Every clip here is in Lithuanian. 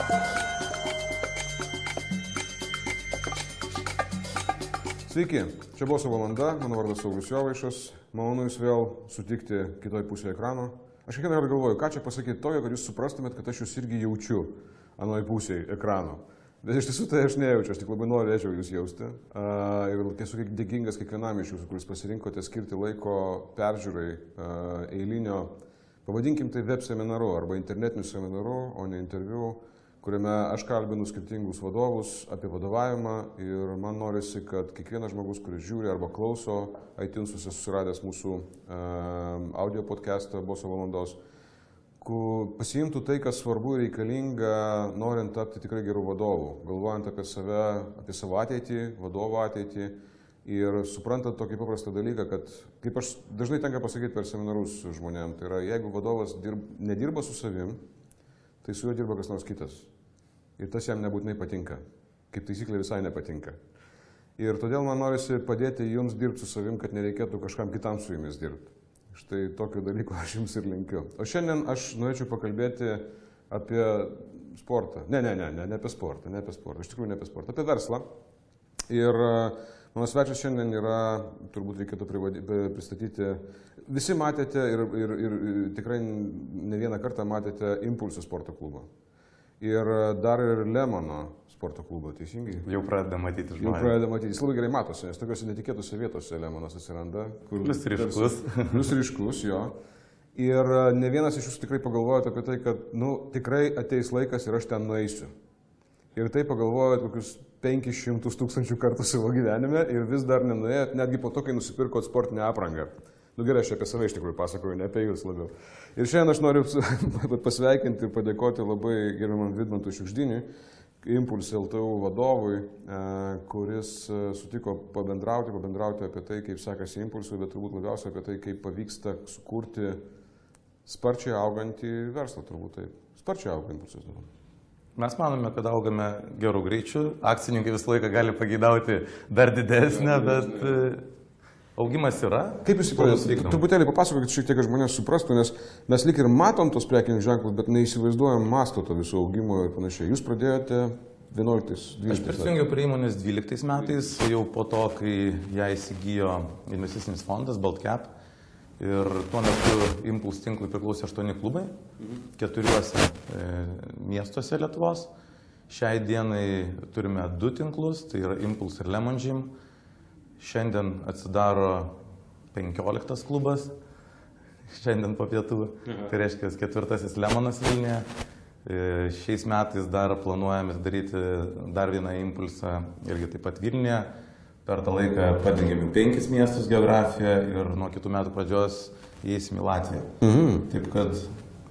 Sveiki, čia Boso valanda, mano vardas Saulius Jovaišas, malonu jūs vėl sutikti kitoj pusėje ekrano. Aš kiekvieną kartą galvoju, ką čia pasakyti tokio, kad jūs suprastumėt, kad aš jūs irgi jaučiu anoj pusėje ekrano. Bet iš tiesų tai aš nejaučiu, aš tik labai norėčiau jūs jausti. Ir tiesiog dėkingas kiekvienam iš jūsų, kuris pasirinkote skirti laiko peržiūrai eilinio, pavadinkim tai web seminaru arba internetiniu seminaru, o ne interviu, kuriame aš kalbinu skirtingus vadovus apie vadovavimą ir man norisi, kad kiekvienas žmogus, kuris žiūri arba klauso iTunesuose susiradęs mūsų audio podcastą Boso valandos, pasiimtų tai, kas svarbu ir reikalinga, norint tapti tikrai gerų vadovų, galvojant apie save, apie savo ateitį, vadovo ateitį ir suprantant tokį paprastą dalyką, kad, kaip aš dažnai tenka pasakyti per seminarus žmonėm, tai yra, jeigu vadovas nedirba su savim, tai su juo dirba kas nors kitas. Ir tas jam nebūtinai patinka. Kaip taisyklė visai nepatinka. Ir todėl man norisi padėti jums dirbti su savim, kad nereikėtų kažkam kitam su jumis dirbti. Štai tokio dalyko aš jums ir linkiu. O šiandien aš norėčiau pakalbėti apie sportą. Ne apie sportą, ne apie sportą. Iš tikrųjų ne apie sportą, apie verslą. Ir mano svečias šiandien yra, turbūt reikėtų pristatyti, visi matėte ir tikrai ne vieną kartą matėte Impulsų sporto klubą. Ir dar ir Lemono sporto klubą, teisingai? Jau pradeda matyti žmonės. Jau pradeda matyti, jis labai gerai matosi, nes tokiuose netikėtose vietose Lemonas atsiranda. Plius ryškus. Plius ryškus, jo. Ir ne vienas iš jūsų tikrai pagalvojate apie tai, kad, tikrai ateis laikas ir aš ten nueisiu. Ir tai pagalvojate kokius 500 000 kartų savo gyvenime ir vis dar nenuėjot, netgi po to, kai nusipirkot sportinę aprangą. Gerai, aš apie save iš tikrųjų pasakoju, ne apie jūs labiau. Ir šiandien aš noriu pasveikinti ir padėkoti labai gerbiamam Vidmantui Šiugždiniui, Impulsų LTU vadovui, kuris sutiko pabendrauti apie tai, kaip sekasi Impulsui, bet turbūt labiausiai apie tai, kaip pavyksta sukurti sparčiai augantį verslą, turbūt taip. Sparčiai auga Impulsas dabar. Mes manome, kad augame gerų greičių, akcininkai visą laiką gali pageidauti dar didesnę, bet augimas yra. Kaip jūs įpradėt? Truputėlį papasakokit šiek tiek, kad žmonės suprastų, nes mes lyg ir matom tos prekinius ženklus, bet neįsivaizduojam masto to viso augimo ir panašiai. Jūs pradėjote 11-12 metais. Aš prisijungiau prie įmonės 12 metais, jau po to, kai ją įsigijo investicinis fondas Baltcap. Ir tuo metu Impuls tinklui priklausė 8 klubai, 4 miestuose Lietuvos. Šiai dienai turime 2 tinklus, tai yra Impuls ir Lemon Gym. Šiandien atsidaro 15 klubas, šiandien po pietų, tai reiškia 4 Lemonas Vilniuje. Šiais metais dar planuojame daryti dar vieną Impulsą, irgi taip pat Vilniuje. Per tą laiką padengėme 5 miestus geografiją ir nuo kitų metų pradžios įeisim į Latviją. Taip kad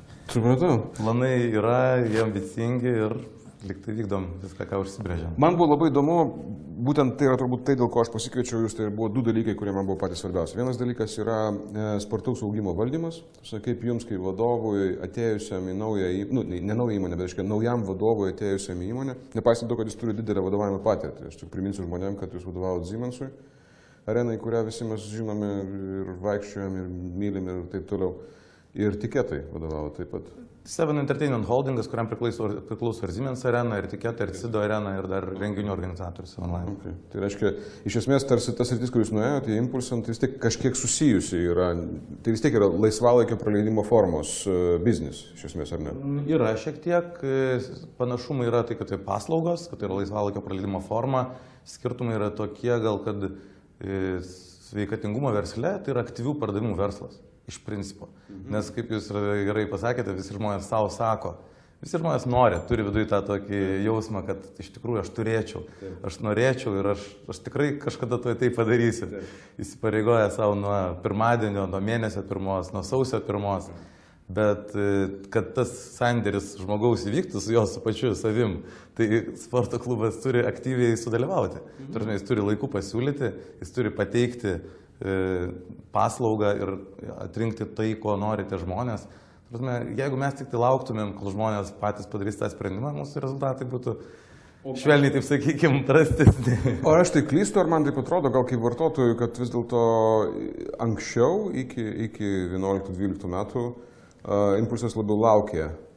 planai yra, jie ambicingi ir liktai vykdom viską, ką užsibrėžėm. Man buvo labai įdomu, būtent tai yra turbūt tai, dėl ko aš pasikviečiau jūs, tai buvo 2 dalykai, kurie man buvo patys svarbiausi. Vienas dalykas yra spartaus augimo valdymas, kaip jums, kaip vadovui atėjusiam į naują įmonę, ne naują įmonę, bet reiškia naujam vadovui atėjusiam į įmonę, nepaisant to, kad jis turi didelę vadovavimo patirtį. Aš tik priminsiu žmonėm, kad jūs vadovavot Siemensui, arenai, kurią visi mes žinome ir vaikščiojam ir mylim ir taip toliau. Ir Tiketai vadovavo taip pat. Seven Entertainment Holdingas, kuriam priklauso ir Siemens arena, ir Tiketai, ir Cido arena, ir dar renginių organizatorius online. Okay. Tai reiškia, iš esmės, tarsi tas sritis, kur jūs nuėjote, Impulsant, tai vis tiek kažkiek susijusi yra, tai vis tiek yra laisvalaikio praleidimo formos biznis, iš esmės, ar ne? Yra šiek tiek, panašumai yra tai, kad tai paslaugos, kad tai yra laisvalaikio praleidimo forma, skirtumai yra tokie, gal kad sveikatingumo versle tai yra aktyvių pardavimų verslas. Iš principo. Nes, kaip jūs gerai pasakėte, visi žmonės savo sako. Visi žmonės nori, turi viduje tą tokį jausmą, kad iš tikrųjų aš turėčiau, aš norėčiau ir aš tikrai kažkada tai padarysiu. Įsipareigoja savo nuo pirmadienio, nuo mėnesio 1, nuo sausio 1. Bet kad tas sandėris žmogaus įvyktų su jo su pačiu savim, tai sporto klubas turi aktyviai sudalyvauti. Jis turi laiku pasiūlyti, jis turi pateikti paslaugą ir atrinkti tai, ko norite žmonės. Jeigu mes tik tai lauktumėm, kol žmonės patys padarys tą sprendimą, mūsų rezultatai būtų švelniai, taip sakykime, prastesni. O aš tai klystu, ar man taip atrodo, gal kaip vartotojų, kad vis dėlto anksčiau, iki 11-12 metų, Impulsas labiau laukė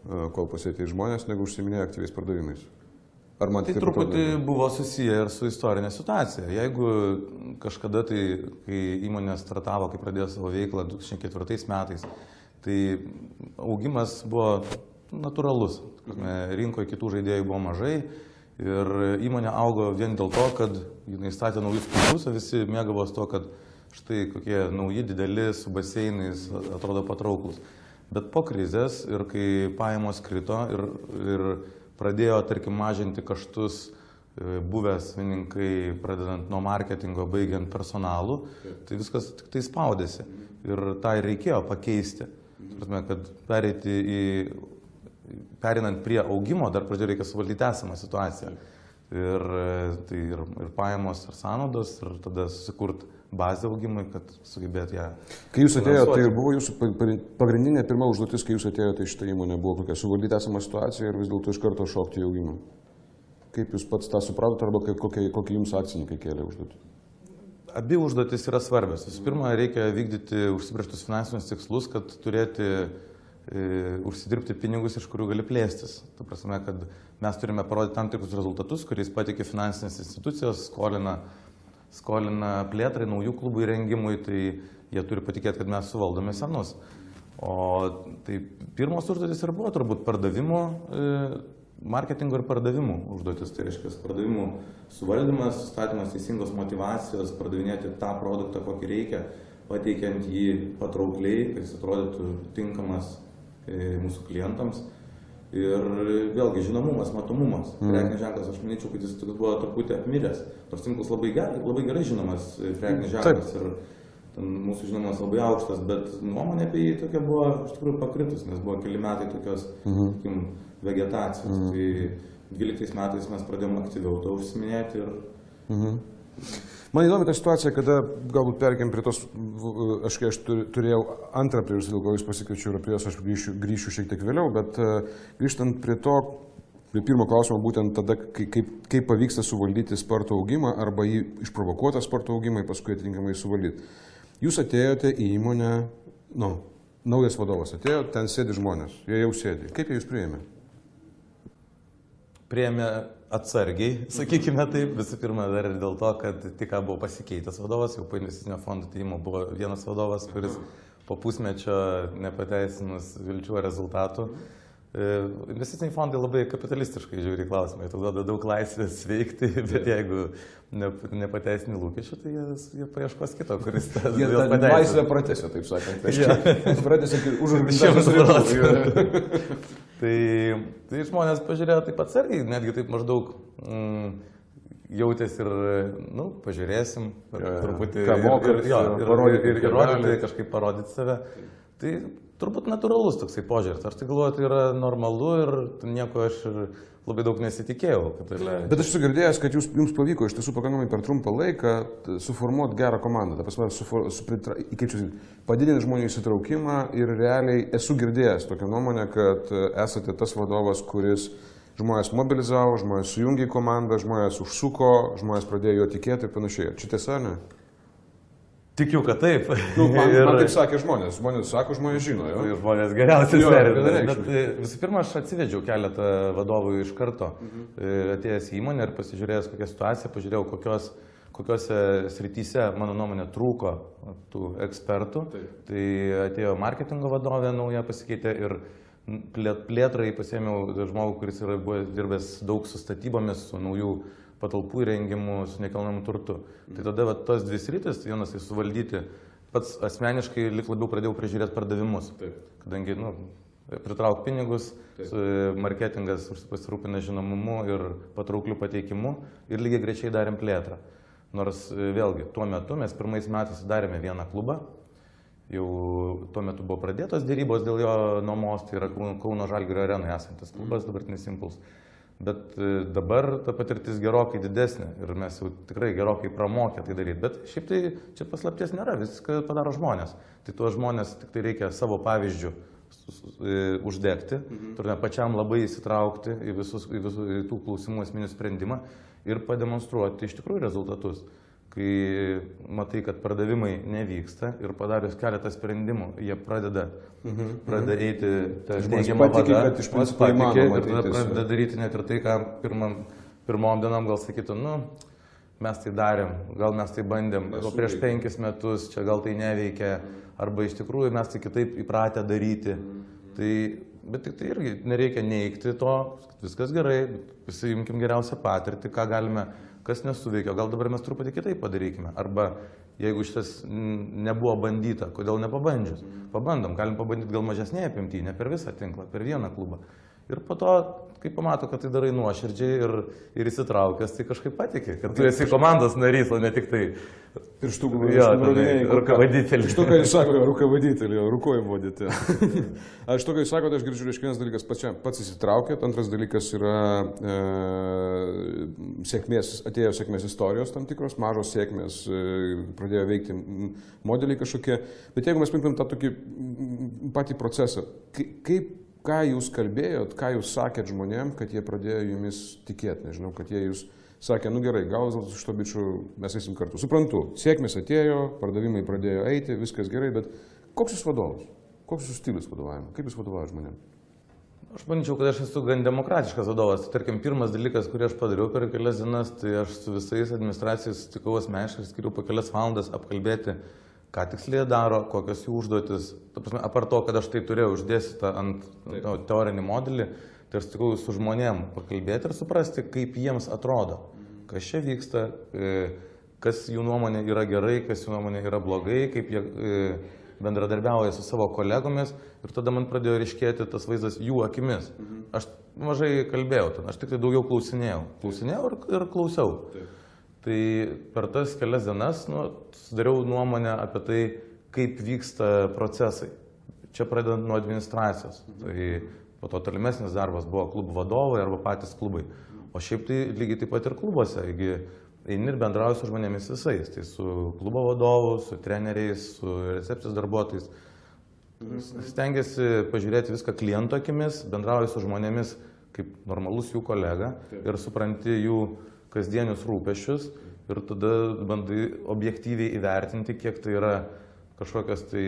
kol pasėtė žmonės, negu užsiminėjo aktyviais pardavimais. Ar man Tai truputį buvo susiję ir su istorinė situacija. Jeigu kažkada tai, kai įmonė startavo, kai pradėjo savo veiklą 2004 metais, tai augimas buvo natūralus. Rinkoje kitų žaidėjų buvo mažai ir įmonė augo vien dėl to, kad jinai statė naujus klubus, o visi mėgavos to, kad štai kokie nauji, dideli, su baseinais atrodo patrauklus. Bet po krizės ir kai pajamos krito ir pradėjo, tarkim, mažinti kaštus buvę savininkai, pradedant nuo marketingo, baigiant personalų, tai viskas tik tai spaudėsi. Ir tą ir reikėjo pakeisti. Prasme, kad perinant prie augimo, dar pradžioje reikia suvaldyti esamą situaciją. Ir pajamos, ir sąnaudos, ir tada susikurti bazę augimui, kad sugebėtų ją. Kai jūs atėjote, tai buvo jūsų pagrindinė pirma užduotis, kai jūs atėjote į šitą įmonę, buvo kokia suvaldyti esamą situaciją ir vis dėlto iš karto šokti į augimą. Kaip jūs pats tą supratote arba kokie jums akcininkai kėlė užduotį? Abi užduotis yra svarbios. Visų pirma, reikia vykdyti užsibrėžtus finansinius tikslus, kad turėti, užsidirbti pinigus, iš kurių gali plėstis. Ta prasme, kad mes turime parodyti tam tikrus rezultatus, kuriais patikė finansinės institucijos, skolina plėtrai, naujų klubų įrengimui, tai jie turi patikėti, kad mes suvaldome senus. O tai pirmos užduotis ir buvo turbūt pardavimų, marketingo ir pardavimų užduotis. Tai reiškia pardavimų suvaldymas, statymas teisingos motyvacijos, pardavinėti tą produktą, kokį reikia, pateikiant jį patraukliai, kad jis atrodytų tinkamas mūsų klientams. Ir vėlgi žinomumas, matomumas. Prekinis ženklas, aš manyčiau, kad jis buvo truputį apmiręs. Nors tinklas labai gerai žinomas prekinis ženklas ir mūsų žinomas labai aukštas, bet nuomonė apie jį tokia buvo iš tikrųjų pakritus, nes buvo keli metai tokios vegetacijos. Tai 12 metais mes pradėjome aktyviau to užsiminėti ir... Man įdomi ta situacija, kada galbūt perkėm prie tos, aš turėjau antrą priežastį, dėl ko jūs pasikviečiau ir prie jos aš grįšiu šiek tiek vėliau, bet grįžtant prie to, prie pirmo klausimo, būtent tada, kaip pavyksta suvaldyti spartų augimą arba jį išprovokuotą spartų augimą, paskui atitinkamai suvaldyti. Jūs atėjote į įmonę, naujas vadovas atėjo, ten sėdi žmonės, jie jau sėdi. Kaip jie jūs priėmė? Priėmė atsargiai, sakykime taip, visų pirma dar ir dėl to, kad tik buvo pasikeitęs vadovas, jau po investicinio fondo tyrimo buvo vienas vadovas, kuris po pusmečio nepateisinus vilčių rezultatų. Investiciniai fondai labai kapitalistiškai žiūri klausimai, tai duoda daug laisvės veikti, bet jeigu nepateisini lūkesčių, tai jie paieškos kito, kuris tą laisvę pratęsia, taip sakant. Pratęsia už organizacijos. Tai žmonės pažiūrėjo taip atsargiai, netgi taip maždaug jautėsi ir, pažiūrėsim, truputį ir įrodyti, kažkaip parodyti save. Tai turbūt natūralus toksai požiūris. Aš tai galvoju, tai yra normalu ir nieko aš labai daug nesitikėjau. Bet aš esu girdėjęs, kad jums pavyko iš tiesų pakankamai per trumpą laiką suformuoti gerą komandą. Ta prasme, padidinti žmonių įsitraukimą ir realiai esu girdėjęs tokią nuomonę, kad esate tas vadovas, kuris žmonės mobilizavo, žmonės sujungė į komandą, žmonės užsuko, žmonės pradėjo jo tikėti ir panašiai. Čia tiesa, ne? Tikiu, kad taip. Man taip sakė žmonės. Žmonės sako, žmonės žino. Ir žmonės geriausiai vertina. Bet visų pirma, aš atsivedžiau keletą vadovų iš karto. Atėjęs į įmonę ir pasižiūrėjęs kokią situaciją, pažiūrėjau, kokiose srityse, mano nuomonė, trūko tų ekspertų. Tai atėjo marketingo vadovė nauja pasikeitė ir plėtrai pasėmiau žmogų, kuris yra dirbęs daug su statybomis, su naujų patalpų įrengimu, su nekilnojamu turtu. Tai tada tos dvi sritis, vienas tai suvaldyti, pats asmeniškai labiau pradėjau prižiūrėti pardavimus. Kadangi, pritrauk pinigus, marketingas pasirūpina žinomumu ir patrauklių pateikimu ir lygiai greičiai darėm plėtrą. Nors vėlgi, tuo metu mes pirmais metais darėme vieną klubą, jau tuo metu buvo pradėtos dėrybos dėl jo nuomos, tai yra Kauno Žalgirio arenoje esantis klubas, dabartinis Impuls. Bet dabar ta patirtis gerokai didesnė ir mes jau tikrai gerokai pramokę tai daryti. Bet šiaip tai čia paslapties nėra, viską padaro žmonės. Tai tuos žmonės tik tai reikia savo pavyzdžių uždegti, turime pačiam labai įsitraukti į tų klausimų esminių sprendimą ir pademonstruoti iš tikrųjų rezultatus. kai matai, kad pardavimai nevyksta ir padarius keletą sprendimų, jie pradeda eiti tą neigiamą vadą, kad iš principo įmanoma ir tada pradeda daryti net ir tai, ką pirmom dienom gal sakytų, mes tai darėm, gal mes tai bandėm, o prieš 5 metus čia gal tai neveikia, arba iš tikrųjų mes tai kitaip įpratę daryti. Bet tik tai irgi nereikia neigti to, viskas gerai, pasiimkim geriausią patirtį, ką galime, kas nesuveikia, gal dabar mes truputį kitaip padarykime. Arba jeigu šitas nebuvo bandyta, kodėl nepabandžius? Pabandom, galim pabandyti gal mažesnėje apimtyje, ne per visą tinklą, per vieną klubą. Ir po to, kai pamato, kad tai darai nuoširdžiai ir įsitraukęs, tai kažkaip patikė, kad tu esi komandos narys, o ne tik tai rūkavadytelį. Iš to, ką jūs sakote, rūkavadytelį, rūkojimo vodyti. Aš to, ką jūs sakote, aš girdžiu, reiškia, vienas dalykas pats įsitraukėt, antras dalykas yra atėjo sėkmės istorijos tam tikros, mažos sėkmės, pradėjo veikti modeliai kažkokie. Bet jeigu mes paimtum tą tokį patį procesą, ką jūs kalbėjot, ką jūs sakėt žmonėm, kad jie pradėjo jumis tikėti, nežinau, kad jie jūs sakė, gerai, gal vis dėlto su šito bičiu mes eisim kartu. Suprantu, sėkmės atėjo, pardavimai pradėjo eiti, viskas gerai, bet koks jūs vadovas? Koks jūs stilius vadovavimo? Kaip jūs vadovauja žmonėm? Aš manyčiau, kad aš esu gan demokratiškas vadovas. Tarkim, pirmas dalykas, kurį aš padariau per kelias dienas, tai aš su visais administracijais sutikau asmeniškai, skiriu po kelias valandas apkalbėti, ką tiksliai daro, kokios jų užduotis. Apart to, kad aš tai turėjau uždėstytą ant teorinį modelį, tai aš sutikau su žmonėm pakalbėti ir suprasti, kaip jiems atrodo, kas čia vyksta, kas jų nuomonė yra gerai, kas jų nuomonė yra blogai, kaip jie bendradarbiauja su savo kolegomis ir tada man pradėjo ryškėti tas vaizdas jų akimis. Aš mažai kalbėjau, aš tik tai daugiau klausinėjau ir klausiau. Tai per tas kelias dienas sudariau nuomonę apie tai, kaip vyksta procesai. Čia pradedant nuo administracijos. Tai po to tolimesnis darbas buvo klubų vadovai arba patys klubai. O šiaip tai lygiai taip pat ir klubuose. Eini ir bendrauji su žmonėmis visais. Tai su klubo vadovu, su treneriais, su recepcijos darbuotojais. Stengiasi pažiūrėti viską kliento akimis, bendrauji su žmonėmis kaip normalus jų kolega ir supranti jų kasdienius rūpesčius ir tada bandai objektyviai įvertinti, kiek tai yra kažkokios tai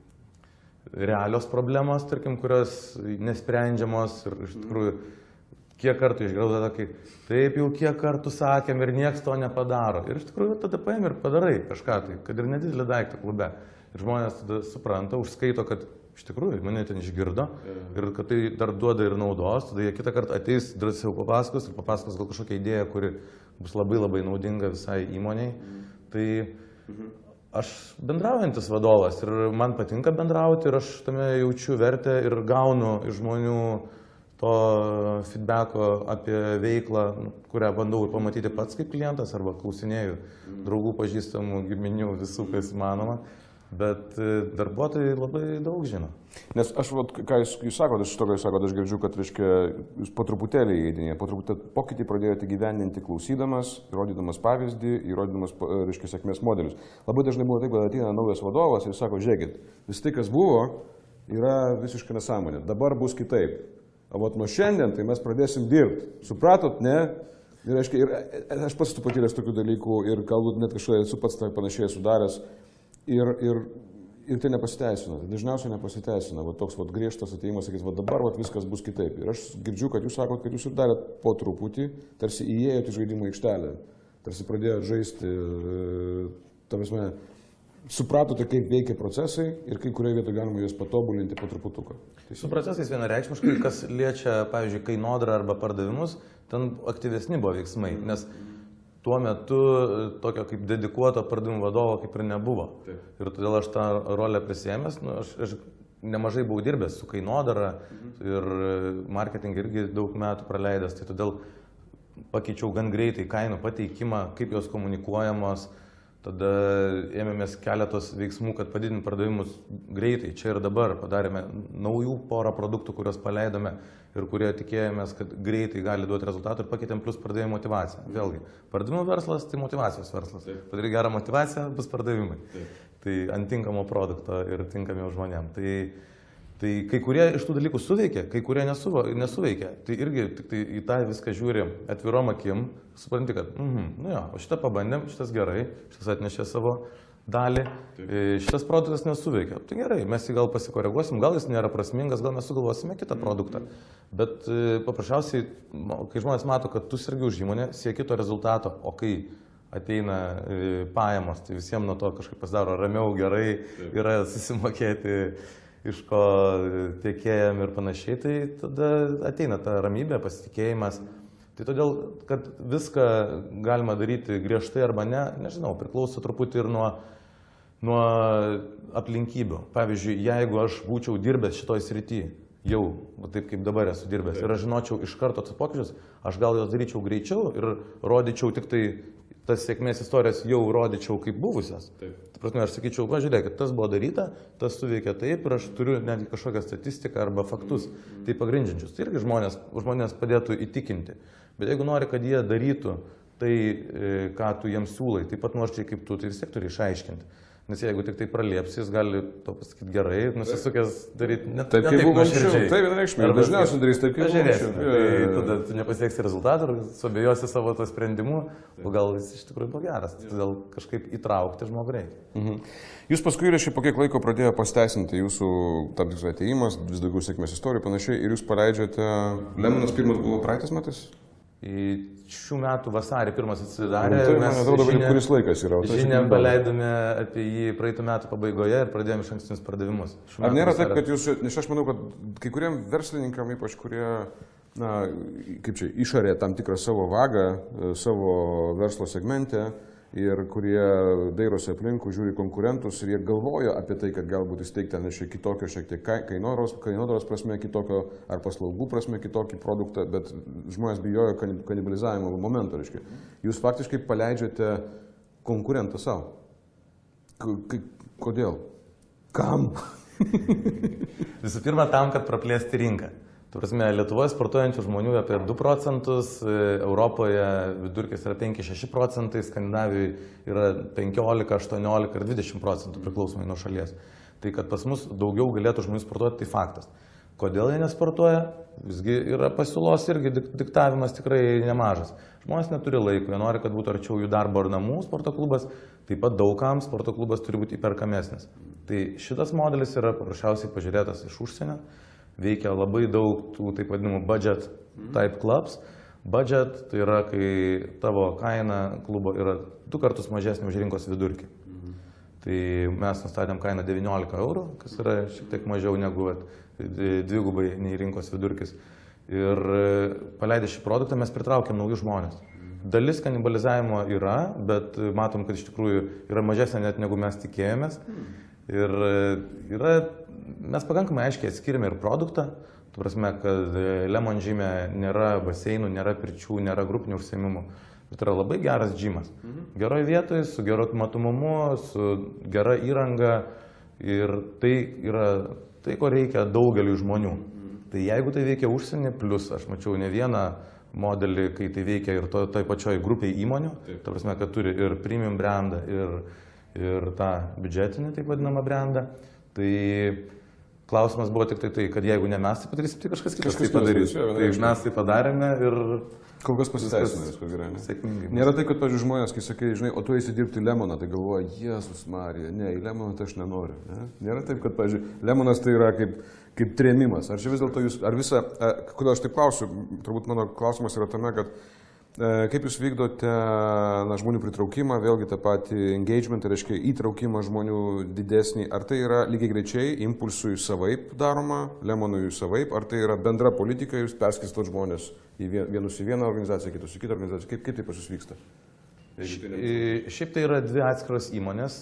realios problemos, tarkim, kurios nesprendžiamos ir iš tikrųjų kiek kartų išgirdau tokį, taip jau kiek kartų sakėm ir nieks to nepadaro. Ir iš tikrųjų tada paimi ir padarai kažką tai, kad ir nedidelį daiktą klube. Ir žmonės tada supranta, užskaito, kad iš tikrųjų mane ten išgirdo ir kad tai dar duoda ir naudos, tada jie kitą kartą ateis, drąsiau papasakos ir papasakos gal kažkokią idėją, kuri bus labai labai naudinga visai įmoniai. Tai aš bendraujantis vadovas ir man patinka bendrauti ir aš tame jaučiu vertę ir gaunu iš žmonių to feedbacko apie veiklą, kurią bandau pamatyti pats kaip klientas arba klausinėjau draugų, pažįstamų, giminių, visų, kas įmanoma. Bet darbuotojai labai daug žino. Nes aš, ką jūs sakote, iš to, ką jūs sakote, aš girdžiu, kad, reiškia, jūs po truputėlį įeidinėje, po truputėlį pokytį pradėjote gyvendinti klausydamas, įrodydamas pavyzdį, įrodydamas, reiškia, sėkmės modelius. Labai dažnai buvo taip, kad ateina naujas vadovas ir sako, žiūrėkit, vis tai, kas buvo, yra visiškai nesąmonė, dabar bus kitaip. O vat nuo šiandien, tai mes pradėsim dirbti. Supratot, ne? Ir, reiškia, ir aš pats patyręs tokių dalykų ir galbūt net kažką esu pats tai panašiai sudaręs. Ir tai nepasiteisina, tai dažniausiai nepasiteisina, va toks va griežtas atėjimas, sakys, va dabar va viskas bus kitaip. Ir aš girdžiu, kad jūs sakot, kad jūs ir darėt po truputį, tarsi įėjot į žaidimo aikštelę, tarsi pradėjot žaisti, ta prasme, supratote, kaip veikia procesai ir kai kurioje vietoje galima juos patobulinti po truputuką. Su procesais vienareikšmiškai, kas liečia, pavyzdžiui, kainodarą arba pardavimus, ten aktyvesni buvo veiksmai, nes tuo metu tokio kaip dedikuoto pardavimų vadovo kaip ir nebuvo. Taip. Ir todėl aš tą rolę prisėmęs, aš nemažai buvau dirbęs su kainodara ir marketing irgi daug metų praleidęs, tai todėl pakeičiau gan greitai kainų pateikimą, kaip jos komunikuojamos, tada ėmėmės keletos veiksmų, kad padidinti pardavimus greitai. Čia ir dabar padarėme naujų porą produktų, kuriuos paleidome ir kurie tikėjomės, kad greitai gali duoti rezultatų ir pakeitėm plus pardavimo motivaciją. Vėlgi, pardavimų verslas tai motivacijos verslas. Padarai gerą motivaciją, bus pardavimai. Taip. Tai ant tinkamo produkto ir tinkamiem žmonėm. Tai Tai kai kurie iš tų dalykų suveikia, kai kurie nesuveikia. Tai irgi tik tai į tą viską žiūri atvirom akim, supranti, kad, nu jo, o šitą pabandėm, šitas gerai, šitas atnešė savo dalį, šitas produktas nesuveikia. Tai gerai, mes jį gal pasikoreguosim, gal jis nėra prasmingas, gal mes sugalvosime kitą produktą. Bet paprasčiausiai, kai žmonės mato, kad tu sergi už įmonę, sieki to rezultato, o kai ateina pajamos, tai visiems nuo to kažkaip pasidaro ramiau, gerai, yra susimokėti iš ko tiekėjam ir panašiai, tai tada ateina ta ramybė, pasitikėjimas. Tai todėl, kad viską galima daryti griežtai arba ne, nežinau, priklauso truputį ir nuo aplinkybių. Pavyzdžiui, jeigu aš būčiau dirbęs šitoj srity, jau taip kaip dabar esu dirbęs, ir aš žinočiau iš karto tos pokyčius, aš gal jos daryčiau greičiau ir rodyčiau tik tai tas sėkmės istorijas jau rodyčiau kaip buvusias. Prasme, aš sakyčiau, pažiūrėkit, tas buvo daryta, tas suveikia taip ir aš turiu netgi kažkokią statistiką arba faktus, tai pagrindžiančius. Tai irgi žmonės padėtų įtikinti. Bet jeigu nori, kad jie darytų tai, ką tu jiems siūlai, taip pat nuoširdžiai kaip tu, tai vis tiek turi išaiškinti. Nes jeigu tik tai pralieps, jis gali to pasakyti gerai ir nusisukęs daryti net taip, kaip buvo anksčiau. Taip, vienareikšmiai. Dažniausiai darys taip, kaip buvo anksčiau. Tai tada tu nepasieksi rezultatų ir suabejosi savo to sprendimu, o gal jis iš tikrųjų buvo geras. Todėl kažkaip įtraukti žmogų reikia. Jūs paskui ir po kiek laiko pradėjo pasteisinti jūsų tam tikras atėjimas, vis daugiau sėkmės istorijų panašiai, ir jūs paleidžiate, Lemonas pirmas buvo praeitais metais? Šių metų vasarį pirmas atsidarė. Tai man atrodo, kuris laikas yra. Žinią paleidome apie jį praeitų metų pabaigoje ir pradėjome išankstinius pardavimus. Ar nėra taip, kad jūs, nes aš manau, kad kai kuriem verslininkam, ypač kurie, na, kaip čia, išarė tam tikrą savo vagą, savo verslo segmente ir kurie dairosi aplinkų, žiūri konkurentus ir jie galvoja apie tai, kad galbūt įsteigti kitokio šiek tiek kainodaros prasme kitokio ar paslaugų prasme kitokį produktą, bet žmonės bijojo kanibalizavimo momento, reiškia. Jūs faktiškai paleidžiate konkurentą savo. Kodėl? Kam? Visų pirma, tam, kad praplėsti rinką. Prasme, Lietuvoje sportuojančių žmonių apie 2 procentus, Europoje vidurkis yra 5-6 procentai, Skandinavijoje yra 15, 18 ir 20 procentų priklausomai nuo šalies. Tai kad pas mus daugiau galėtų žmonių sportuoti, tai faktas. Kodėl jie nesportuoja? Visgi yra pasiūlos irgi diktavimas tikrai nemažas. Žmonės neturi laiko, jie nori, kad būtų arčiau jų darbo ar namų sporto klubas, taip pat daugam sporto klubas turi būti įperkamesnis. Tai šitas modelis yra paprasčiausiai pažiūrėtas iš užsienio. Veikia labai daug tų taip vadinamų budget type clubs. Budget tai yra, kai tavo kaina klubo yra 2 kartus mažesnė už rinkos vidurkį. Tai mes nustatėm kainą 19 eurų, kas yra šiek tiek mažiau negu dvigubai nei rinkos vidurkis. Ir paleidę šį produktą mes pritraukėm naujus žmonės. Dalis kanibalizavimo yra, bet matom, kad iš tikrųjų yra mažesnė net negu mes tikėjomės. Ir mes pakankamai aiškiai atskiriame ir produktą, tu prasme, kad Lemon Gym'e nėra baseinų, nėra pirčių, nėra grupinių užsiėmimų, bet yra labai geras džimas. Geroj vietoje, su geru matomumu, su gera įranga ir tai yra tai, ko reikia daugeliu žmonių. Tai jeigu tai veikia užsienį, plus aš mačiau ne vieną modelį, kai tai veikia ir toj pačioj grupiai įmonių, ta prasme, kad turi ir premium brandą, ir tą biudžetinį, taip vadinamą brandą. Tai klausimas buvo tik tai, kad jeigu ne mes tai padarysim, tai kažkas kitas tai padarys. Tai mes tai padarėme ir kol kas pasiteisina viskas gerai. Sėkmingai. Nėra tai, kad, pavyzdžiui, žmonės, kai sakai, žinai, o tu eisi dirbti Lemoną, tai galvoja, Jėzus Marija, ne, į Lemoną tai aš nenoriu. Ne? Nėra taip, kad, pavyzdžiui, Lemonas tai yra kaip trėmimas. Ar čia vis dėlto jūs, ar visą, kodėl aš taip klausiu, turbūt mano klausimas yra tame, kad kaip jūs vykdote žmonių pritraukimą, vėlgi tą patį engagement, tai reiškia įtraukimą žmonių didesnį, ar tai yra lygiai greičiai impulsui savaip daroma, Lemonui savaip, ar tai yra bendra politika, jūs perskirstot žmonės vienus į vieną organizaciją, kitus į kitą organizaciją, kaip tai pas jūs vyksta? Šiaip tai yra 2 atskiros įmonės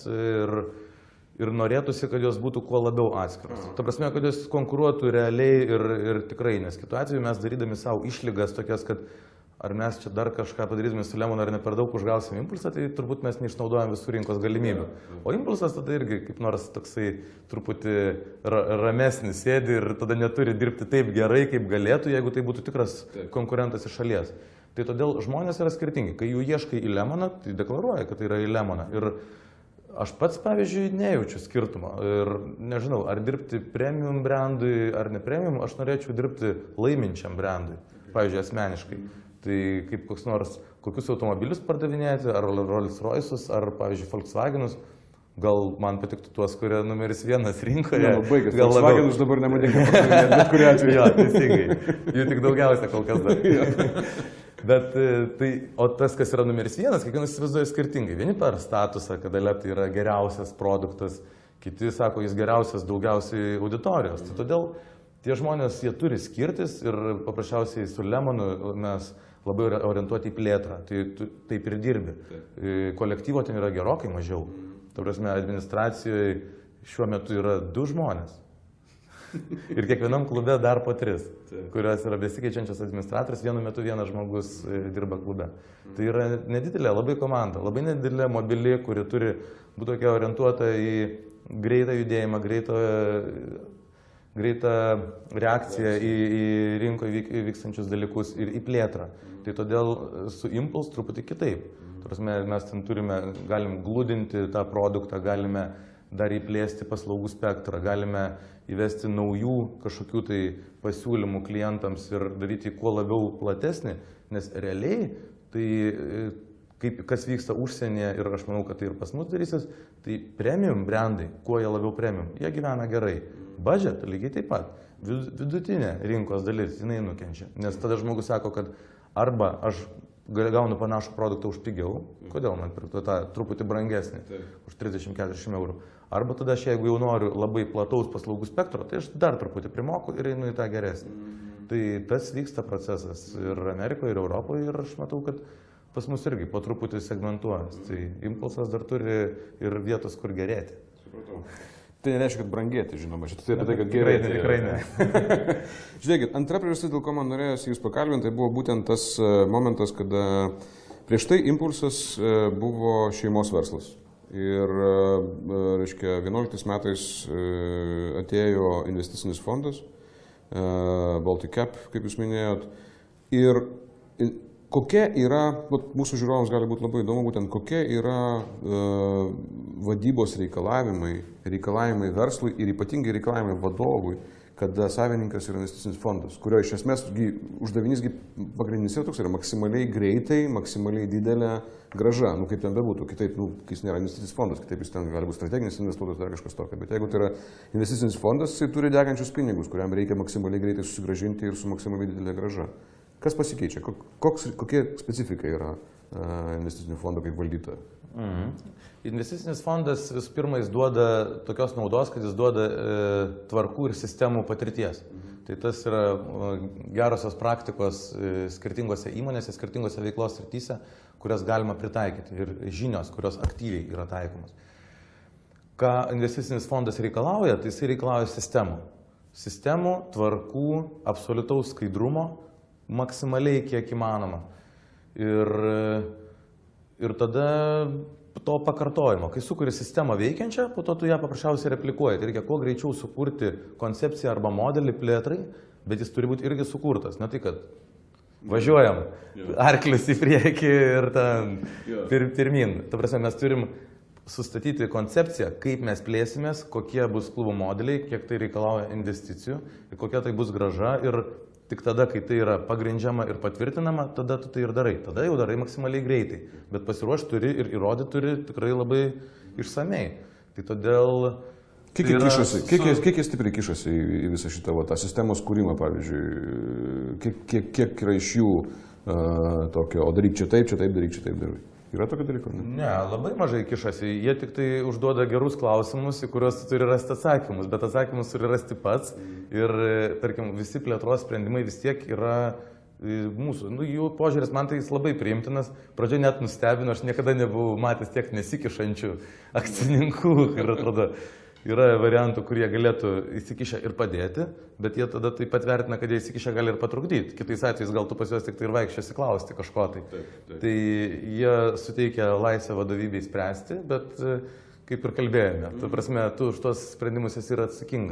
ir norėtųsi, kad jos būtų kuo labiau atskiros. Ta prasme, kad jos konkuruotų realiai ir tikrai, nes kitu atveju mes darydami savo išlygas tokias, kad ar mes čia dar kažką padarysime su Lemonu, ar ne per daug užgausim impulsą, tai turbūt mes neišnaudojam visų rinkos galimybių. O impulsas tada irgi kaip nors toksai truputį ramesnis sėdi ir tada neturi dirbti taip gerai, kaip galėtų, jeigu tai būtų tikras konkurentas iš šalies. Tai todėl žmonės yra skirtingi. Kai jų ieškai į Lemoną, tai deklaruoja, kad tai yra į Lemoną. Ir Aš pats, pavyzdžiui, nejaučiu skirtumo ir nežinau, ar dirbti premium brandui ar ne premium, aš norėčiau dirbti laiminčiam brandui, pavyzdžiui, asmeniškai. Tai kaip koks nors, kokius automobilius pardavinėti, ar Rolls Royce'us, ar, pavyzdžiui, Volkswagenus, gal man patiktų tuos, kurie numeris 1 rinkoje. Ne, baigęs, Volkswagenus dabar nemadinga pardavinėti, bet kuriuo atveju. Jo, teisingai, jų tik daugiausia kol kas dar. Bet tai, o tas, kas yra numeris 1, kiekvienas įsivaizduoja skirtingai. Vieni per statusą, kad tai yra geriausias produktas, kiti sako, jis geriausias daugiausiai auditorijos. Tai todėl tie žmonės, jie turi skirtis ir paprasčiausiai su Lemonu mes labai orientuoti į plėtrą. Tai taip ir dirbi. Kolektyvo ten yra gerokai mažiau. Ta prasme, administracijoje šiuo metu yra 2 žmonės. Ir kiekvienam klube dar po 3, kurios yra besikeičiančios administratorius, vienu metu vienas žmogus dirba klube. Tai yra nedidelė labai komanda, labai nedidelė mobili, kuri turi būti tokia orientuota į greitą judėjimą, greitą reakciją į rinkoje vykstančius dalykus ir į plėtrą. Tai todėl su Impulse truputį kitaip. Mes ten galim glūdinti tą produktą, galime dar įplėsti paslaugų spektrą, galime įvesti naujų kažkokių tai pasiūlymų klientams ir daryti kuo labiau platesnį, nes realiai tai kas vyksta užsienyje ir aš manau, kad tai ir pas mus darysis, tai premium brandai, kuo jie labiau premium, jie gyvena gerai. Budget lygiai taip pat, vidutinė rinkos dalis, jinai nukenčia, nes tada žmogus sako, kad arba aš gaunu panašų produktą už pigiau, kodėl man pirktų tą truputį brangesnį, už 30-40 eurų. Arba tada aš, jeigu jau noriu labai plataus paslaugų spektro, tai aš dar truputį primoku ir einu į tą geresnį. Tai tas vyksta procesas ir Amerikoje, ir Europoje, ir aš matau, kad pas mus irgi po truputį segmentuojas. Tai Impulsas dar turi ir vietos, kur gerėti. Supratau. Tai nereiškia, kad brangėti, žinoma, šitai apie tai, kad gerėti. Tikrai ne. Žiūrėkit, antra priežastis, dėl ko man norėjosi jūs pakalbinti, tai buvo būtent tas momentas, kada prieš tai Impulsas buvo šeimos verslas. Ir, reiškia, 11 metais atėjo investicinis fondas, Baltic Cap, kaip jūs minėjot. Ir kokia yra, mūsų žiūrovams gali būti labai įdomu, būtent kokie yra vadybos reikalavimai verslui ir ypatingai reikalavimai vadovui, kada savininkas yra investicinis fondas, kurio iš esmės uždavinys pagrindinis yra toks, yra maksimaliai greitai, maksimaliai didelė grąža, kaip ten bebūtų, kitaip, kai jis nėra investicinis fondas, kitaip jis ten gali būti strateginis investuotojas ar kažkas tokio, bet jeigu tai yra investicinis fondas, jis turi degančius pinigus, kuriam reikia maksimaliai greitai susigrąžinti ir su maksimaliai didelė grąža. Kas pasikeičia? Kokia specifika yra investicinio fondo kaip valdytojo? Investicinis fondas visų pirma jis duoda tokios naudos, kad jis duoda tvarkų ir sistemų patirties. Tai tas yra gerosios praktikos skirtingose įmonėse, skirtingose veiklos srityse, kurias galima pritaikyti ir žinios, kurios aktyviai yra taikomas. Ką investicinis fondas reikalauja, tai jis reikalauja sistemų. Sistemų, tvarkų, absoliutaus skaidrumo, maksimaliai kiek įmanoma. Ir tada to pakartojimo. Kai sukuri sistemą veikiančią, po to tu ją paprasčiausiai replikuoji. Tai reikia kuo greičiau sukurti koncepciją arba modelį plėtrai, bet jis turi būti irgi sukurtas. Ne tai, kad važiuojam, arklius į priekį ir ten pirmin. Ta prasme, mes turim sustatyti koncepciją, kaip mes plėsimės, kokie bus klubo modeliai, kiek tai reikalauja investicijų, kokia tai bus grąža ir tik tada, kai tai yra pagrindžiama ir patvirtinama, tada tu tai ir darai. Tada jau darai maksimaliai greitai. Bet pasiruošti turi ir įrodyti turi tikrai labai išsamei. Tai todėl... Kiek jie stipriai kišasi į visą šitą tą sistemos kūrimą, pavyzdžiui? Kiek yra iš jų tokio, o daryk čia taip, daryk čia taip, daryk? Yra tokio dalyko? Ne, labai mažai kišasi. Jie tik tai užduoda gerus klausimus, į kuriuos turi rasti atsakymus, bet atsakymus turi rasti pats. Ir, tarkim, visi plėtros sprendimai vis tiek yra mūsų. Jų požiūris man tai jis labai priimtinas. Pradžioje net nustebino, aš niekada nebuvau matęs tiek nesikišančių akcininkų. Ir atrodo, yra variantų, kurie galėtų įsikišę ir padėti, bet jie tada taip pat vertina, kad jie įsikišę gali ir patrukdyti. Kitais atvejais gal tu pas juos tik tai ir vaikščiasi klausti kažko tai. Tai jie suteikia laisvę vadovybei spręsti, bet kaip ir kalbėjome, ta prasme, tu už tos sprendimus esi ir atsakingas.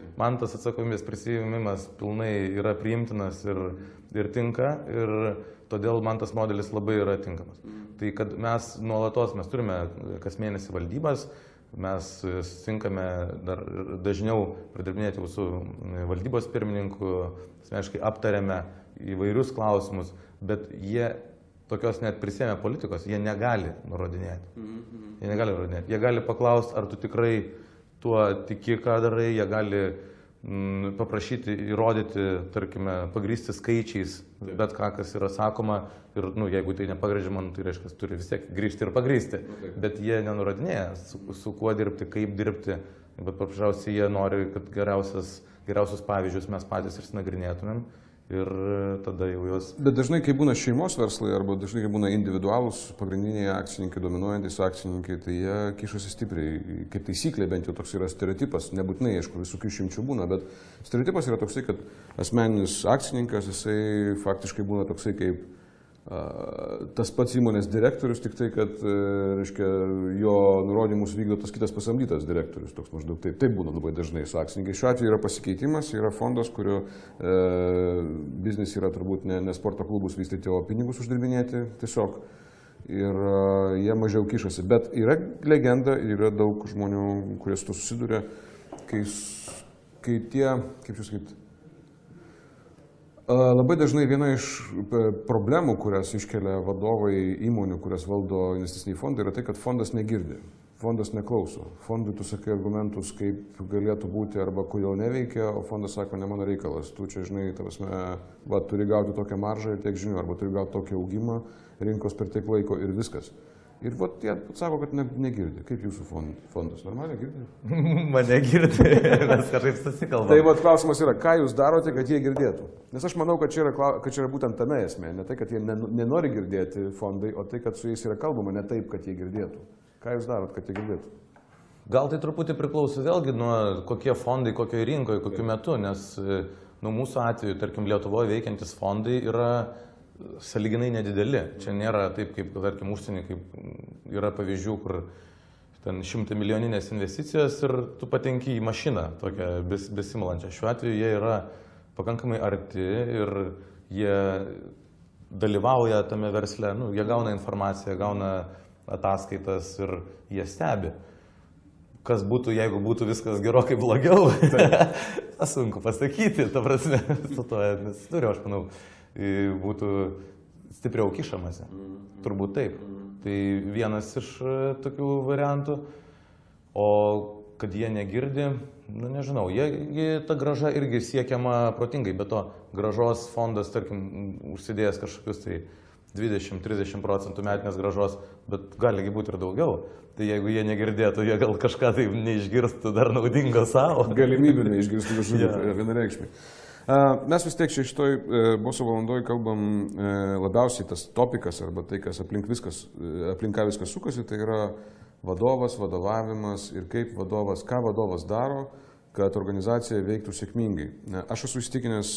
man tas atsakomybės prisijungimas pilnai yra priimtinas ir tinka, ir todėl man tas modelis labai yra tinkamas. Tai kad mes nuolatos, mes turime kas mėnesį valdybas, mes susitinkame dar dažniau pradirbinėti su valdybos pirmininku, asmeniškai aptariame įvairius klausimus, bet jie tokios net prisėmė politikos, jie negali nurodinėti. Jie gali paklausti, ar tu tikrai tuo tiki, ką darai, jie gali paprašyti įrodyti, tarkime, pagrįsti skaičiais, bet ką, kas yra sakoma, ir jeigu tai nepagrindžiama, tai reiškia, turi vis tiek grįžti ir pagrįsti, bet jie nenurodinėja, su kuo dirbti, kaip dirbti, bet paprasčiausiai jie nori, kad geriausius pavyzdžius mes patys išsinagrinėtumėm ir tada jau jos... Bet dažnai, kai būna šeimos verslai arba dažnai, kai būna individualūs pagrindiniai akcininkai, dominuojantis akcininkai, tai jie kišasi stipriai. Kaip taisyklė, bent jau toks yra stereotipas, nebūtinai, aišku, visokių išimčių būna, bet stereotipas yra toksai, kad asmeninis akcininkas, jisai faktiškai būna toksai kaip tas pats įmonės direktorius, tik tai, kad, reiškia, jo nurodymus vykdo tas kitas pasamdytas direktorius, toks maždaug taip būna labai dažnai su akcininkai. Šiuo atveju yra pasikeitimas, yra fondas, kurio biznis yra turbūt ne sporto klubus vystyti, o pinigus uždirbinėti tiesiog. Ir jie mažiau kišasi. Bet yra legenda, yra daug žmonių, kurie su to susiduria, kai tie, kaip jūs sakyti, labai dažnai viena iš problemų, kurias iškelia vadovai įmonių, kurias valdo investiciniai fondai, yra tai, kad fondas negirdi, fondas neklauso. Fondui tu sakai argumentus, kaip galėtų būti arba kodėl neveikia, o fondas sako, ne mano reikalas. Tu čia, žinai, turi gauti tokią maržą ir tiek žinių, arba turi gauti tokį augimą rinkos per tiek laiko ir viskas. Ir jie sako, kad negirdi. Kaip jūsų fondas? Normaliai girdi? Mane girdi, mes kažkaip susikalbame. Tai klausimas yra, ką jūs darote, kad jie girdėtų? Nes aš manau, kad čia yra būtent tame esmė. Ne tai, kad jie nenori girdėti fondai, o tai, kad su jais yra kalbama ne taip, kad jie girdėtų. Ką jūs darot, kad jie girdėtų? Gal tai truputį priklauso vėlgi nuo kokie fondai, kokioje rinkoje, kokiu metu, nes mūsų atveju, tarkim, Lietuvoje veikiantis fondai yra sąlyginai nedideli. Čia nėra taip, kaip, tarkim, užsienį, kaip yra pavyzdžių, kur ten 100 milijoninės investicijos ir tu patenki į mašiną tokią besimalančią. Šiuo atveju jie yra pakankamai arti ir jie dalyvauja tame versle, jie gauna informaciją, gauna ataskaitas ir jie stebi. Kas būtų, jeigu būtų viskas gerokai blogiau, sunku pasakyti, ta prasme, su to nesituriu, aš manau. Būtų stipriau kišamasi. Turbūt taip. Tai vienas iš tokių variantų. O kad jie negirdi, nežinau, ta grąža irgi siekiama protingai, bet to grąžos fondas, tarkim, užsidėjęs kažkokius tai 20-30% metinės grąžos, bet gali būti ir daugiau. Tai jeigu jie negirdėtų, jie gal kažką tai neišgirstų dar naudingo savo. Galimybių neišgirstų kažkokį vienareikšmį. Mes vis tiek šitoj mūsų valandoj kalbam labiausiai tas topikas arba tai, kas aplink ką viskas sukasi, tai yra vadovas, vadovavimas ir kaip vadovas, ką vadovas daro, kad organizacija veiktų sėkmingai. Aš esu įstikinęs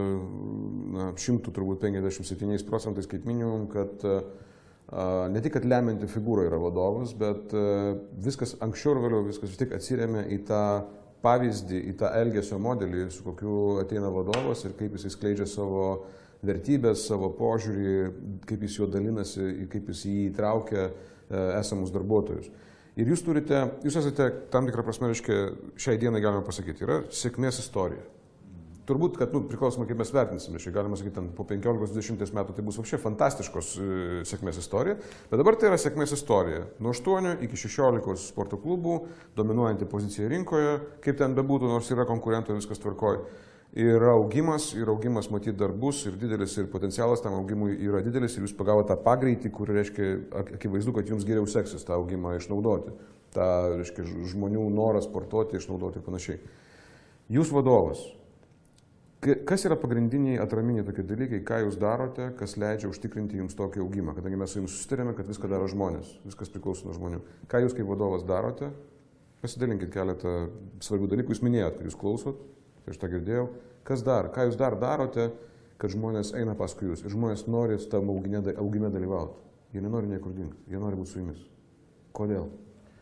157% kaip minimum, kad ne tik, kad lemianti figūra yra vadovas, bet viskas anksčiau ir vėliau viskas vis tik atsiremia į tą pavyzdį, į tą elgesio modelį, su kokiu ateina vadovas ir kaip jis skleidžia savo vertybės, savo požiūrį, kaip jis juo dalinasi, kaip jis jį įtraukia esamus darbuotojus. Ir jūs esate tam tikrą prasme, šiai dienai galime pasakyti, yra sėkmės istorija. Turbūt, kad priklausomai kaip mes vertinsime, galima sakyti, po 15-20 metų tai bus fantastiškos sėkmės istorija, bet dabar tai yra sėkmės istorija. Nuo 8 iki 16 sporto klubų, dominuojanti pozicija rinkoje, kaip ten bebūtų, nors yra konkurentų, viskas tvarkoja. Yra augimas matyt dar bus ir didelis, ir potencialas tam augimui yra didelis, ir jūs pagavote tą pagreitį, kur reiškia, akivaizdu, kad jums geriau seksis tą augimą išnaudoti, tą, reiškia, žmonių norą sportuoti, išnaudoti ir panašiai. Jūs vadovas. Kas yra pagrindiniai atraminiai tokie dalykai, ką jūs darote, kas leidžia užtikrinti jums tokį augimą, kadangi mes su jums susitarėme, kad viską daro žmonės, viskas priklauso nuo žmonių. Ką jūs kaip vadovas darote? Pasidalinkit keletą svarbių dalykų, jūs minėjot, kad jūs klausot, tai aš tą girdėjau. Kas dar? Ką jūs dar darote, kad žmonės eina paskui jūs ir žmonės nori tam augime dalyvauti? Jie nenori niekur dingti, jie nori būti su jumis. Kodėl?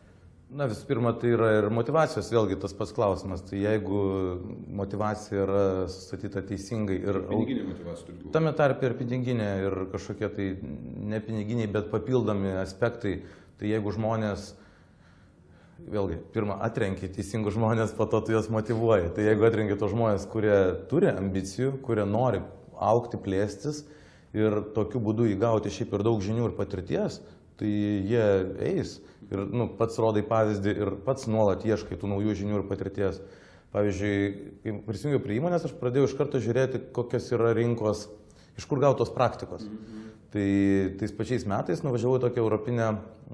Na, visų pirma, tai yra ir motivacijos, vėlgi tas pats klausimas. Tai jeigu motivacija yra sustatyta teisingai ir... Piniginė motivacija turi būti. Tame tarpe ir piniginė, ir kažkokie tai ne piniginiai, bet papildomi aspektai. Tai jeigu žmonės, vėlgi, pirmą atrenki teisingus žmonės, po to tu juos motyvuoji. Tai jeigu atrenki tos žmonės, kurie turi ambicijų, kurie nori augti, plėstis ir tokiu būdu įgauti šiaip ir daug žinių ir patirties, tai jie eis. Ir pats rodai pavyzdį ir pats nuolat ieškai tų naujų žinių ir patirties. Pavyzdžiui, kai prisijungiau prie įmonės, aš pradėjau iš karto žiūrėti, kokios yra rinkos, iš kur gautos praktikos. Tai tais pačiais metais nuvažiavau į tokią Europinę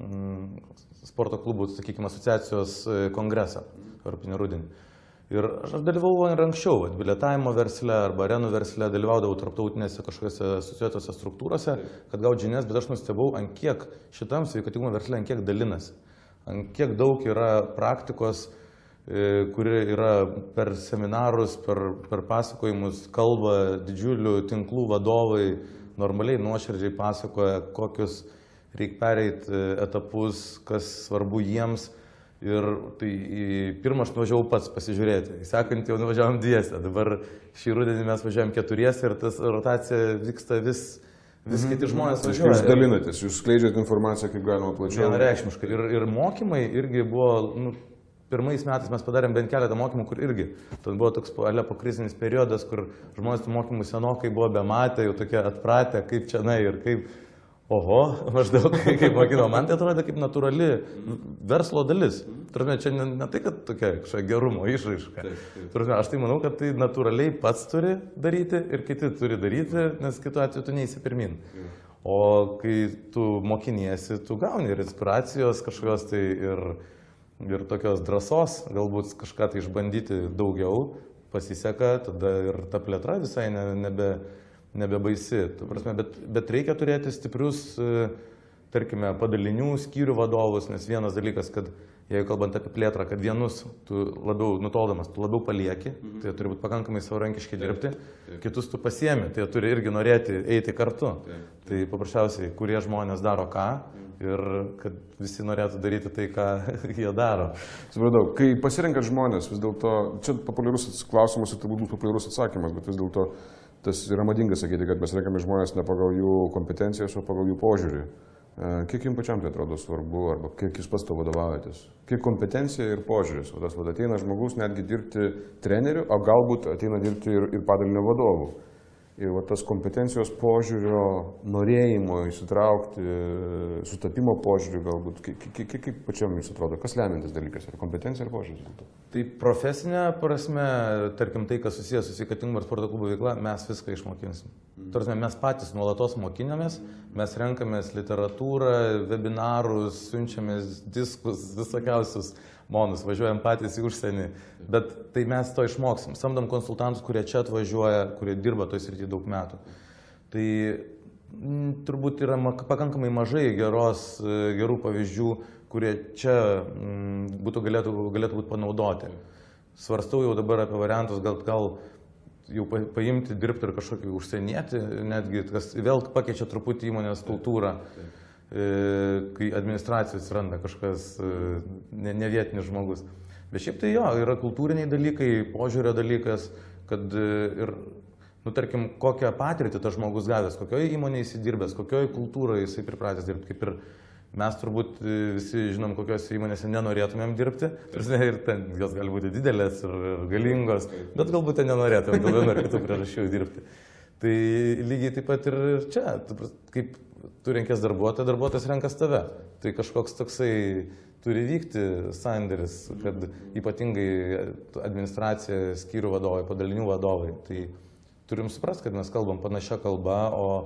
sporto klubų, sakykime, asociacijos kongresą, Europinį rudenį. Ir aš dalyvavau ir anksčiau, bilietavimo versle arba arenų versle, dalyvaudavau tarptautinėse kažkokiose asociuotose struktūrose, kad gauti žinias, bet aš nustebau, ant kiek šitam sveikatingumo versle, ant kiek dalinasi, ant kiek daug yra praktikos, kuri yra per seminarus, per pasakojimus, kalba didžiulių tinklų vadovai, normaliai nuoširdžiai pasakoja, kokius reikia pereiti etapus, kas svarbu jiems. Ir tai pirmą aš nuvažiavau pats pasižiūrėti, į sekantį jau nuvažiavom dviese, dabar šį rudenį mes važiavom keturiese ir tas rotacija vyksta vis kiti žmonės važiuoja. Jūs dalinatės, jūs skleidžiate informaciją kaip galima plačiau. Vienareikšmiškai. Ir mokymai irgi buvo, pirmais metais mes padarėm bent keletą mokymų, kur irgi, ten buvo toks pokrizinis periodas, kur žmonės tų mokymų senokai buvo bematę, jau tokie atpratę, kaip čia ir kaip... Oho, maždaug kaip mokino, man tai atrodo kaip natūrali verslo dalis. Turime, čia ne tai, kad tokia kažkokia gerumo išraiška. Turime, aš tai manau, kad tai natūraliai pats turi daryti ir kiti turi daryti, nes kitu atveju tu neįsi pirmin. O kai tu mokiniesi, tu gauni ir inspiracijos kažkokios tai ir tokios drąsos, galbūt kažką tai išbandyti daugiau, pasiseka, tada ir ta plėtra visai nebebaisi. Bet reikia turėti stiprius, tarkime, padalinių, skyrių vadovus, nes vienas dalykas, kad jeigu kalbant apie plėtrą, kad vienus tu labiau nutoldamas, tu labiau palieki, tai turi būti pakankamai savarankiškai dirbti, kitus tu pasiemi, tai turi irgi norėti eiti kartu. Tai paprasčiausiai, kurie žmonės daro ką ir kad visi norėtų daryti tai, ką jie daro. Supratau, kai pasirenkat žmonės, vis dėlto, čia populiarus klausimas ir turbūt populiarus atsakymas, bet vis dėlto tas yra madinga sakyti, kad mes renkame žmonės ne pagal jų kompetencijas, o pagal jų požiūrį. Kiek jums pačiam tai atrodo svarbu, arba kiek jūs pats to vadovaujatės? Kiek kompetencija ir požiūris? O tas ateina žmogus netgi dirbti treneriu, o galbūt ateina dirbti ir padalinio vadovu. Ir tas kompetencijos požiūrio, norėjimo įsitraukti, sutapimo požiūrių galbūt, kaip pačiam jums atrodo, kas lemiantis dalykas, ar kompetencija ir požiūris? Tai profesinė prasme, tarkim tai, kas susijęs su sveikatingumo ir sporto klubo veikla, mes viską išmokinsim. Tarsi mes patys nuolatos mokinamės, mes renkamės literatūrą, webinarus, siunčiamės diskus, visokiausius monus, važiuojam patys į užsienį, bet tai mes to išmoksim. Samdom konsultantus, kurie čia atvažiuoja, kurie dirba toj srityje daug metų. Tai turbūt yra pakankamai mažai gerų pavyzdžių, kurie čia galėtų būti panaudoti. Svarstau jau dabar apie variantus, gal jau paimti, dirbti ir kažkokį užsienietį, netgi kas vėl pakeičia truputį įmonės kultūrą. Kai administracija atsiranda kažkas nevietinis žmogus. Bet šiaip tai jo, yra kultūriniai dalykai, požiūrio dalykas, kad ir, tarkim, kokią patirtį tas žmogus gavęs, kokioje įmonėje jis dirbęs, kokioje kultūroje jisai pripratęs dirbti. Kaip ir mes turbūt visi žinom, kokiose įmonėse nenorėtumėm dirbti. Ir ten jos gali būti didelės ir galingos, bet galbūt ten nenorėtumėm dėl vienų ar kitų priežasčių dirbti. Tai lygiai taip pat ir čia, kaip tu renkės darbuotojas renkas tave. Tai kažkoks toksai turi vykti sandėris, kad ypatingai administracija, skyrių vadovai, padalinių vadovai. Tai turim suprasti, kad mes kalbam panašią kalbą,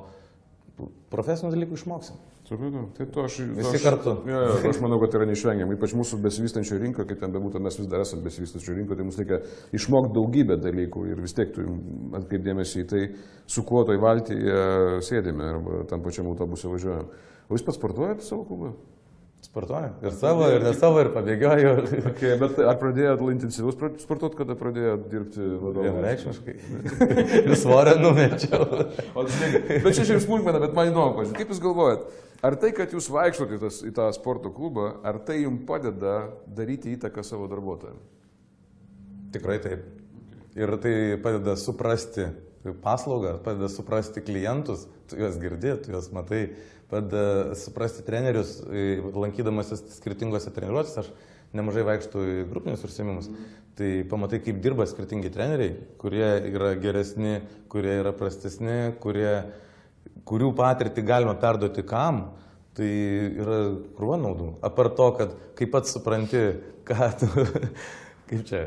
o profesinių dalykų išmoksim. Supratau. Tai to visi kartu. Aš manau, kad tai yra neišvengiama. Ypač mūsų besivystančio rinko, kai ten bebūtų, mes vis dar esame besivystančio rinko, tai mums reikia išmokti daugybę dalykų ir vis tiek turim atkreipdėmėsi į tai, su kuo toj valtyje sėdime arba tam pačiam autobuse važiuojam. O jūs pats sportuojate savo klubą? Sportuoju. Ir savo, ir ne savo, ir pabėgioju. Okay, bet ar pradėjot intensyvus sportuoti, kada pradėjot dirbti vadovu? Vienareikšmiškai. Ir svorio numečiau. Bet čia šiaip smulkmena, bet man įdomu, kaip jūs galvojat, ar tai, kad jūs vaikštote į tą sporto klubą, ar tai jums padeda daryti įtaką savo darbuotojams? Tikrai taip. Ir tai padeda suprasti paslaugą, padeda suprasti klientus, tu juos girdi, tu juos matai, padeda suprasti trenerius, lankydamasis skirtingose treniruotėse, aš nemažai vaikštų į grupinius užsiėmimus, tai pamatai, kaip dirba skirtingi treneriai, kurie yra geresni, kurie yra prastesni, kurių patirtį galima perduoti kam, tai yra krūva naudų. Apart to, kad kai pats supranti, ką tu, kaip čia,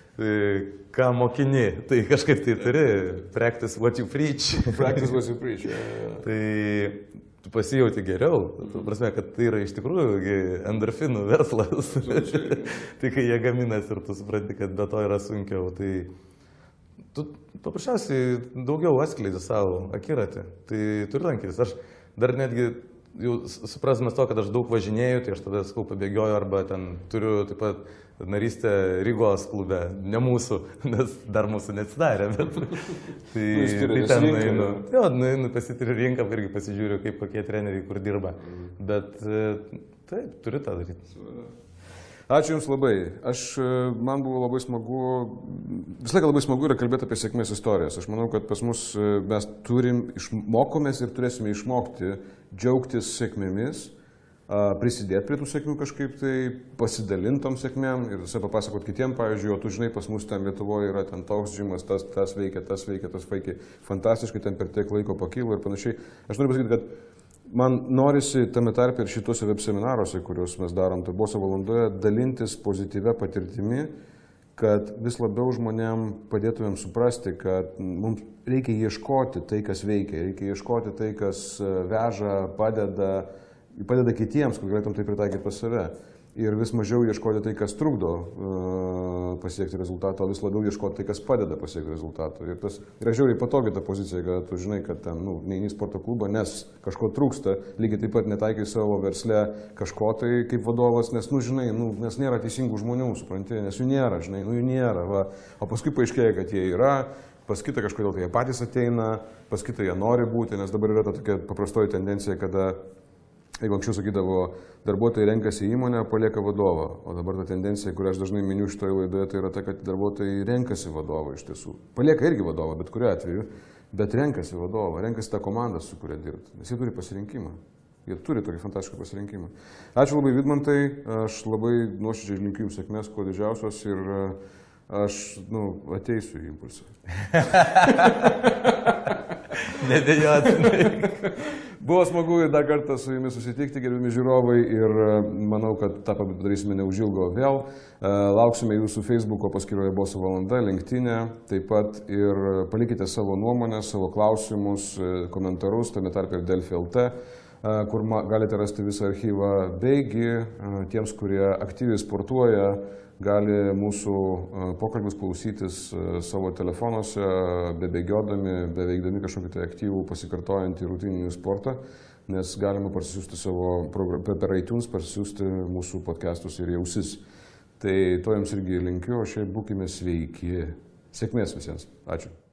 ką mokini, tai kažkaip tai turi practice what you preach. Practice what you preach. Tai tu pasijauti geriau, tu prasme, kad tai yra iš tikrųjų endorfinų verslas. Tai kai jie gaminasi ir tu supranti, kad be to yra sunkiau, tai tu paprasčiausiai daugiau atskleidi savo akiratį. Tai turi lankytis. Aš dar netgi jau suprasdamas to, kad aš daug važinėjau, tai aš tada sakau pabėgioju arba ten turiu taip pat narystę Rygos klube, ne mūsų, nes dar mūsų neatsidarė, bet tai ten nueinu, pasitiriu rinką, irgi pasižiūriu, kaip kokie treneriai kur dirba, bet taip, turiu tą daryti. Ačiū Jums labai. Man buvo labai smagu, visą laiką labai smagu yra kalbėti apie sėkmės istorijas. Aš manau, kad pas mus mes mokomės ir turėsime išmokti džiaugtis sėkmėmis, prisidėti prie tų sėkmių kažkaip tai, pasidalintom sėkmėm ir visą papasakot kitiem, pavyzdžiui, o tu žinai, pas mus ten Lietuvoje yra ten toks džimas, tas veikia, tas fantastiškai ten per tiek laiko pakilo ir panašiai. Aš noriu pasakyti, kad man norisi tame tarpe ir šituose web seminaruose, kuriuos mes darom Boso valandoje, dalintis pozityvia patirtimi, kad vis labiau žmonėm padėtumėm suprasti, kad mums reikia ieškoti tai, kas veikia, reikia ieškoti tai, kas veža, padeda kitiems, kad galėtum tai pritaikyti pas save. Ir vis mažiau ieškoti tai, kas trukdo pasiekti rezultatą, o vis labiau ieškoti tai, kas padeda pasiekti rezultatą. Ir tas yra žiauriai patogi ta pozicija, kad tu žinai, kad ten neini į sporto klubą, nes kažko trūksta, lygiai taip pat netaikai savo versle kažko tai kaip vadovas, nes, žinai, nes nėra teisingų žmonių, supranti, nes jų nėra, žinai, jų nėra. Va. O paskui paaiškėja, kad jie yra, pas kitą kažkodėl tai jie patys ateina, pas kitą jie nori būti, nes dabar yra ta tokia paprastoji tendencija, kada jeigu anksčiau sakydavo, darbuotojai renkasi įmonę, palieka vadovą. O dabar ta tendencija, kurią aš dažnai miniu šitoje laidoje, tai yra ta, kad darbuotojai renkasi vadovą iš tiesų. Palieka irgi vadovą, bet kuriuo atveju, bet renkasi vadovą, renkasi tą komandą, su kuria dirbti. Nes jie turi pasirinkimą. Jie turi tokį fantastišką pasirinkimą. Ačiū labai, Vidmantai. Aš labai nuoširdžiai linkiu Jums sėkmės, kuo didžiausios ir aš, ateisiu į impulsą. Nedejotinai. Buvo smagu dar kartą su Jumis susitikti, gerbiami žiūrovai, ir manau, kad tą padarysime neužilgo vėl. Lauksime Jūsų Facebooko paskyroje Boso valanda, LinkedIn'e, taip pat ir palikite savo nuomonę, savo klausimus, komentarus, tame tarpe ir Delfi LT, kur galite rasti visą archyvą, beigi tiems, kurie aktyviai sportuoja, gali mūsų pokalbius klausytis savo telefonuose, bebėgiodami, beveikdami kažkokį tai aktyvų pasikartojantį rutininį sportą, nes galima parsisiųsti per iTunes parsisiųsti mūsų podcastus ir į ausis. Tai to Jums irgi linkiu, o šiaip būkime sveiki. Sėkmės visiems. Ačiū.